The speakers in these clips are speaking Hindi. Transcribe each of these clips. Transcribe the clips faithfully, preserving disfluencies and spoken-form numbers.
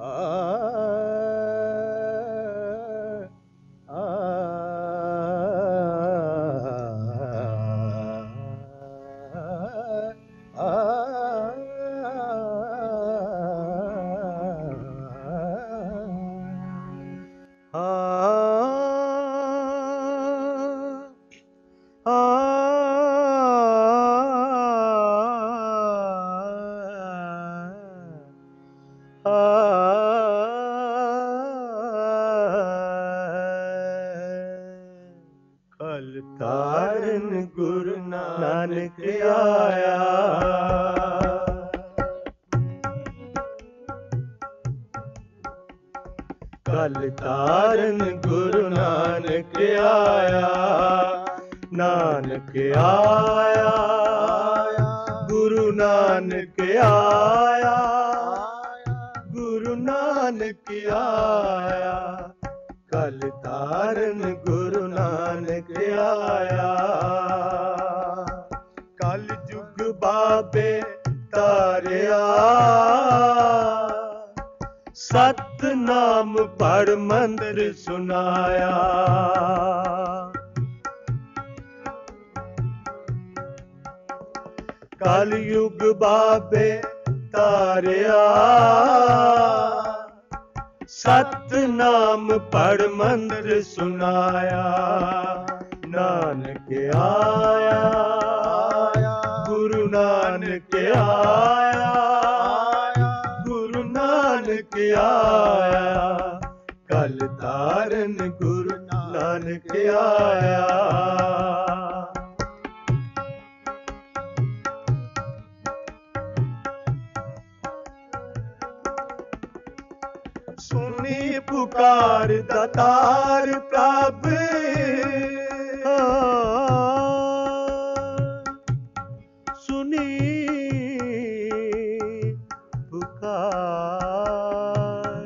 तारन गुरु नानक आया, कल तारन गुरु नानक आया, नानक आया, गुरु नानक आया, गुरु नानक आया, कल तारन गुरु नानक आया। कल जुग बाबे तारिया, सतनाम पढ़ मंत्र सुनाया। कल युग बाबे तारिया, सतनाम पढ़ मंत्र सुनाया। नानक आया, गुरु नानक आया, गुरु नानक आया, कल तारन गुरु नानक आया। सुनी पुकार दातार प्रभ, सुनी पुकार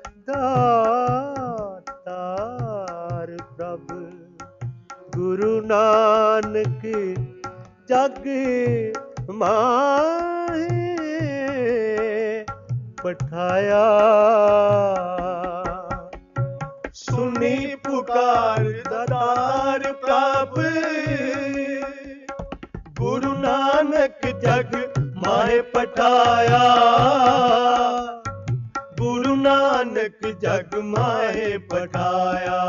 दातार प्रभ। गुरु नानक जग माहे पठाया। सुनी पुकार दातार प्रभ, गुरु नानक जग माहे पठाया। गुरु नानक जग माहे पठाया।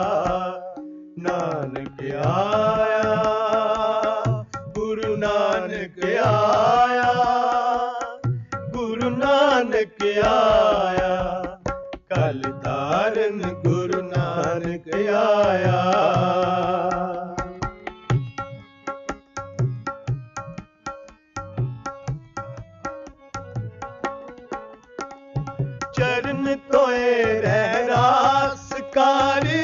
नानक आया, गुरु नानक आया, गुरु नानक आया, कल तारन गुरु नानक आया। चरण तोए रह रास कारी,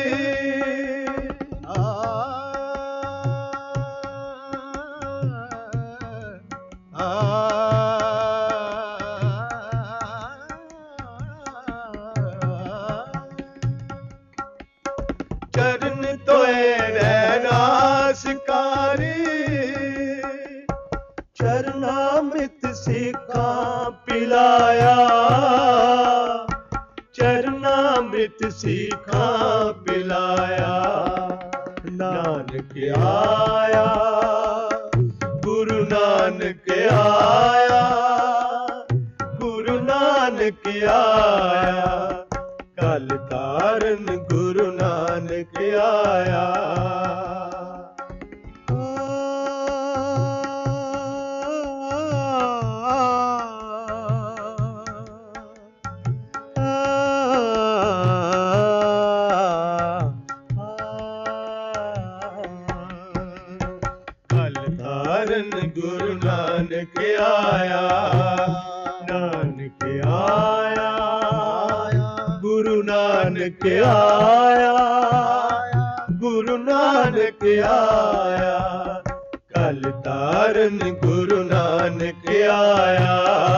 चरण तोए रास कारी। चरनामृत सिखा पिलाया, चरनामृत सिखा पिलाया। नानक आया, गुरु नानक आया, गुरु नानक आया, कल तारन गुरु नानक आया। कल तारन गुरु नानक आया, नानक आया, गुरु नानक आया, गुरु नानक आया, कल तारन गुरु नानक आया।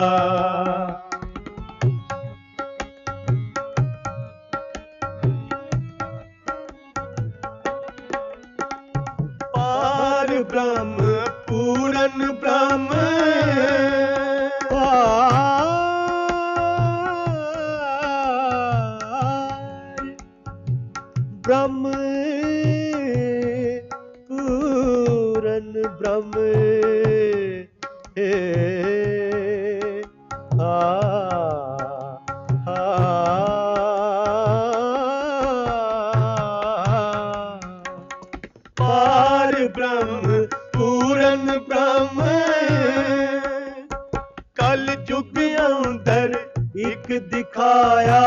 पार ब्रह्म पूरन ब्रह्म, पार ब्रह्म पूरन ब्रह्म हे आ पार ब्रह्म पूरन ब्रह्म कल युग अंदर एक दिखाया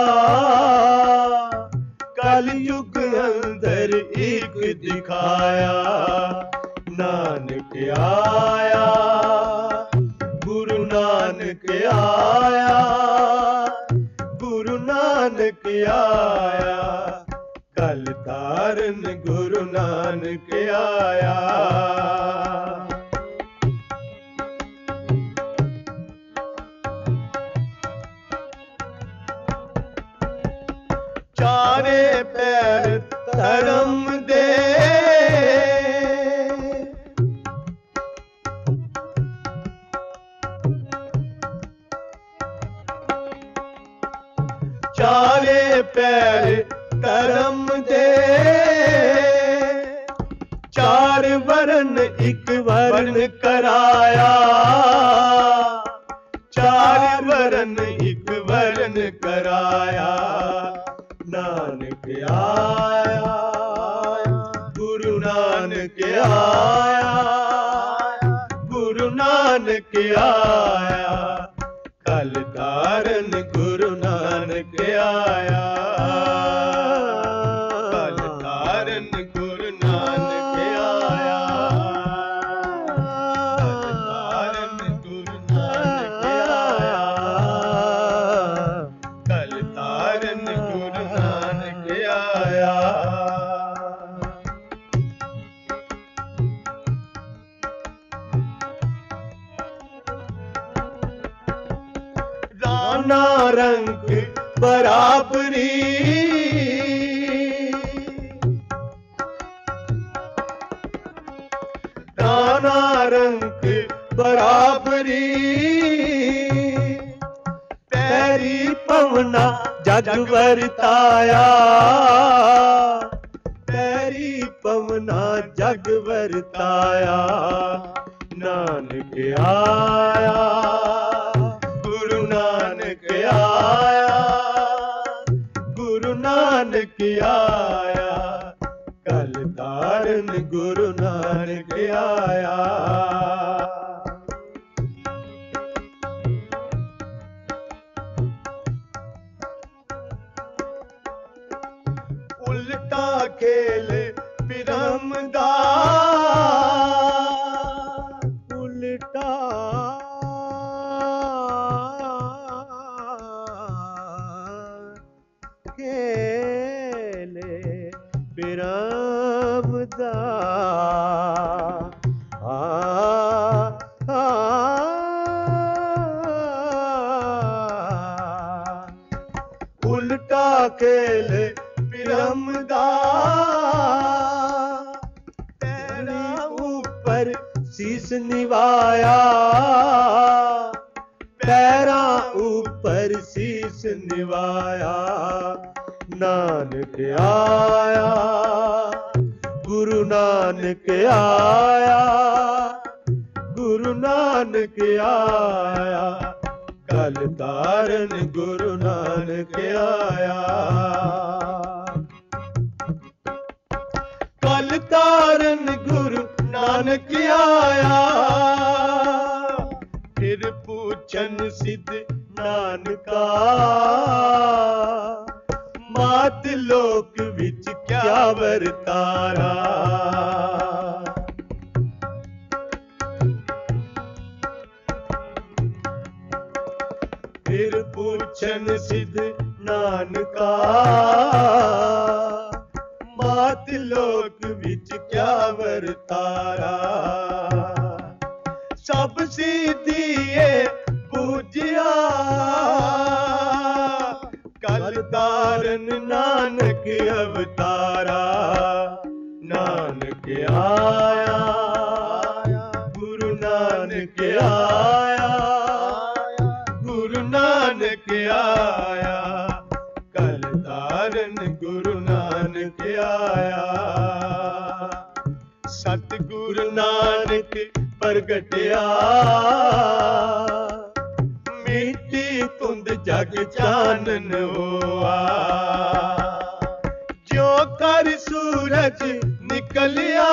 कल युग अंदर एक दिखाया नानक आया गुरु नानक आया गुरु नानक आया कल तारन गुरु नानक आया चारे पैर धर्म दे चारे पैर धर्म दे चार वर्ण एक वर्ण कराया चार वर्ण एक वर्ण कराया नानक आया गुरु नानक आया गुरु नानक आया कल तारन गुरु नानक आया कल तारन गुरु नानक आया कल तारन गुरु नानक आया कल तारन गुरु नानक आया राना रंग बराबरी राना रंग बराबरी पैरी पवना जग वरताया पैरी पवना जग वरताया नानक आया गुरु नानक आया गुरु नानक आया कल तारन गुरु नानक आया उल्टा खेल बिरम दा उल्टा खेले बिरम दा आ आ उल्टा खेल बिरम दा तेरा ऊपर शीस निवाया पैरा ऊपर शीस निवाया नानक आया गुरु नानक आया गुरु नानक आया कल तारन गुरु नानक आया कल तारन गुरु नानक आया फिर पूछन सिद्ध नानका मात लोक विच क्या वरतारा फिर पूछन सिद्ध नानका मात लोक विच क्या वरतारा सब सिद्धिए पूजिया कल तारन नानक अवतारा नानक आया गुरु नानक आया गुरु नानक आया कल तारन गुरु नानक आया। सतगुरु नानक प्रगटिया मिट्टी धुंध जग चानन होआ। जो कर सूरज निकलिया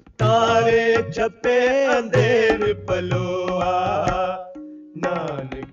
तारे छपे अंधेर पलोआ। नानक